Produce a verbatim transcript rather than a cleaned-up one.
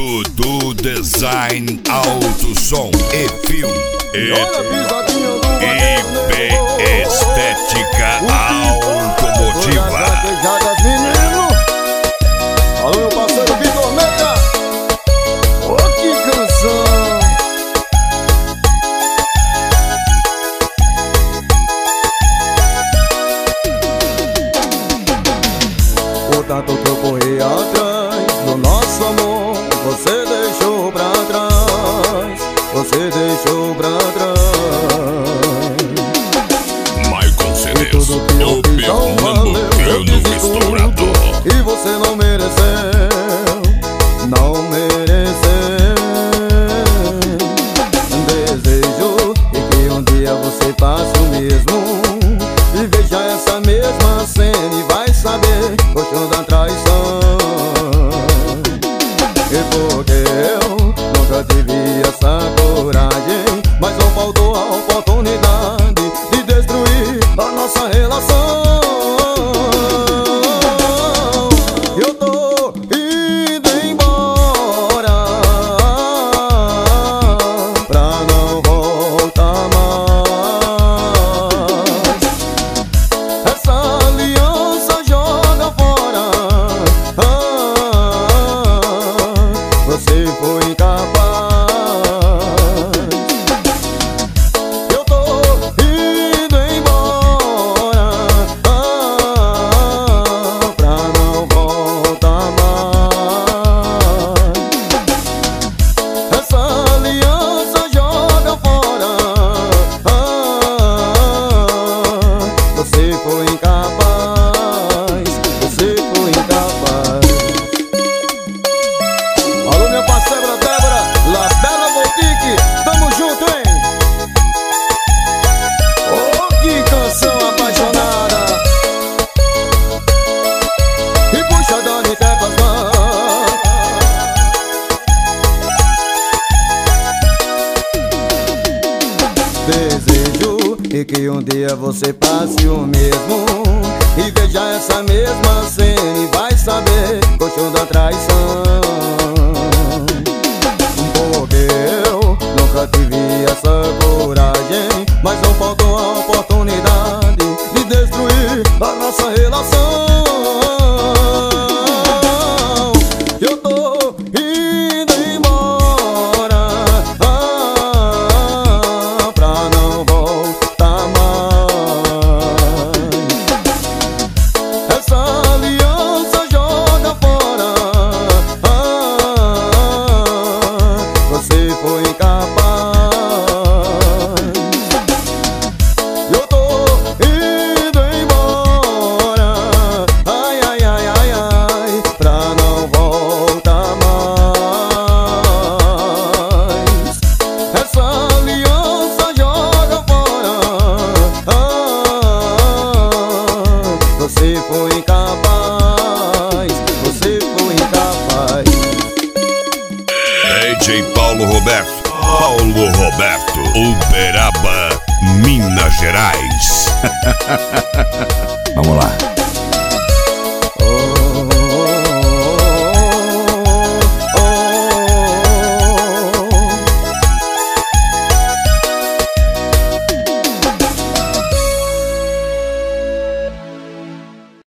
Dudu Design Alto Som e Filme e I P Estética Automotiva. Alô, meu parceiro Vitor Meira. Oh, que canção! Por tanto que eu corri atrás do nosso amor, você deixou pra trás, você deixou pra trás. Michael Cedes, o pernambucano estourado. E você não mereceu, não mereceu. Desejo que um dia você faça o mesmo e veja essa mesma cena e vai saber o show da traição. E porque eu nunca tive essa coragem, mas não faltou a oportunidade de destruir a nossa relação. Eu tô indo embora pra não voltar mais. Essa aliança joga fora. Ah, você foi incapaz. Eu tô indo embora ah, pra não voltar mais. Essa aliança joga fora. Ah, você foi incapaz. Você foi incapaz. Alô, minha parceira Débora, La Bella Boutique, tamo junto, hein? Oh, que canção apaixonada. E puxa Dani até com as mãos. Desejo e que um dia você passe o mesmo e veja essa mesma cena e vai saber o show da traição. Porque eu nunca tive essa coragem, mas não faltou a oportunidade de destruir a nossa relação. Eu tô indo embora ah, pra não voltar mais. Essa aliança joga fora. Ah, você foi incapaz. Eu tô indo embora. Ai, ai, ai, ai, ai, pra não voltar mais. Essa aliança joga fora. Ah, você foi incapaz. Você foi incapaz. D J Paulo Roberto, Paulo Roberto, Uberaba, Minas Gerais. Vamos lá.